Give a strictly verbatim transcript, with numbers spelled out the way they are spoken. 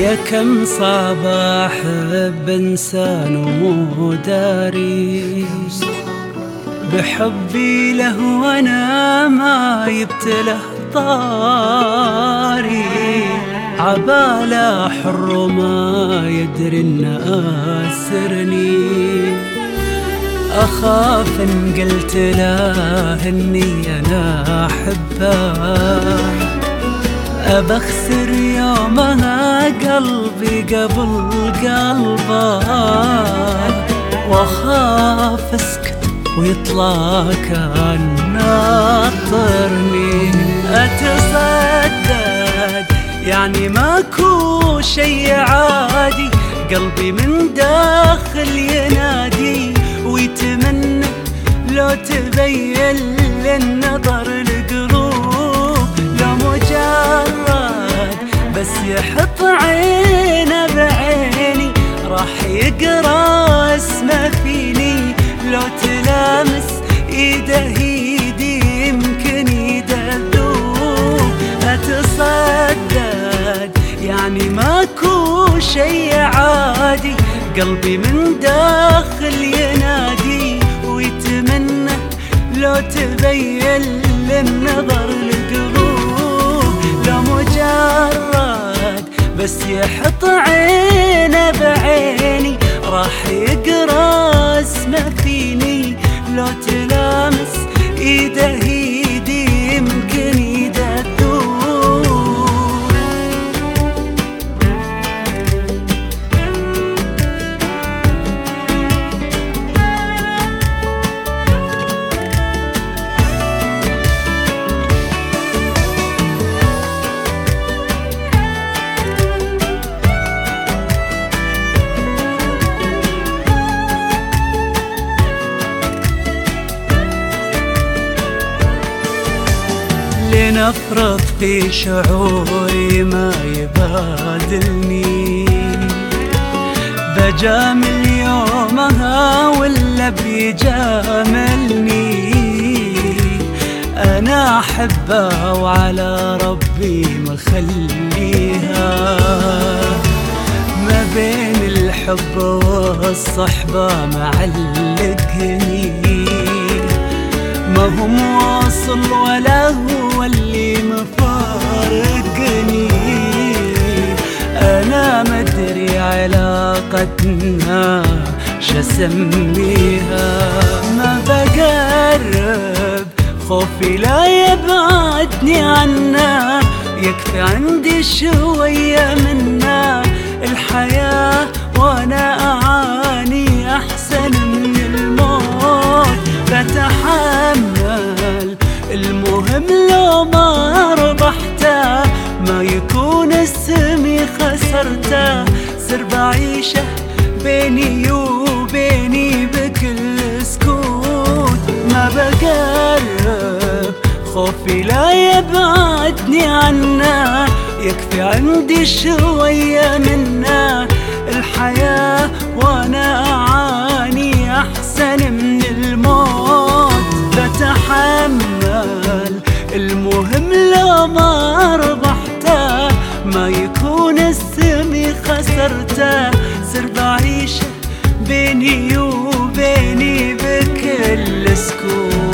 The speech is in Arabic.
يا كم صعب أحب إنسان ومو داري بحبي له وأنا ما يبتله طاري، عباله حر ما يدري إن آسرني، أخاف إن قلت له إني أنا أحبه أبخسر يومها قلبي قبل قلبه، وأخاف أسكت ويطلع كان ناطرني. أتصدق يعني ماكو شي عادي، قلبي من داخل ينادي ويتمنى لو تبين للنظر القلوب، لو مجرد بس يحط عينه بعيني راح يقرا اسمه فيني، لو تلامس ايده ايدي يمكن يدلوب. أتصدق يعني ماكو شي عادي، قلبي من داخل ينادي ويتمنى لو تبين للنظر القلوب، لو مجرد بس يحط عينه بعيني راح يقرا اسمه فيني، لو تلامس ايده ايدي يمكن يدلوب. لنفرض في شعوري ما يبادلني، بجامل يومها ولا بيجاملني، أنا أحبها وعلى ربي مخليها، ما بين الحب والصحبة معلقني، ما هو مواصل ولا هو اللي مفارقني، أنا مدري علاقتنا شسميها، ما بقرب خوفي لا يبعدني عنا، يكفي عندي شوية منا، الحياة وأنا أعاني أحسن من الموت، بتحمل المهم لو ما ربحته، ما يكون اسمي خسرته، سر بعيشه بيني وبيني بكل سكوت، ما بقرب خوفي لا يبعدني عنا، يكفي عندي شوية منا، الحياة وأنا أعاني أحسن من الموت، بتحمل المهم لو ما ربحته، ما يكون اسمي خسرته، سر بعيشه بيني وبيني بكل سكوت.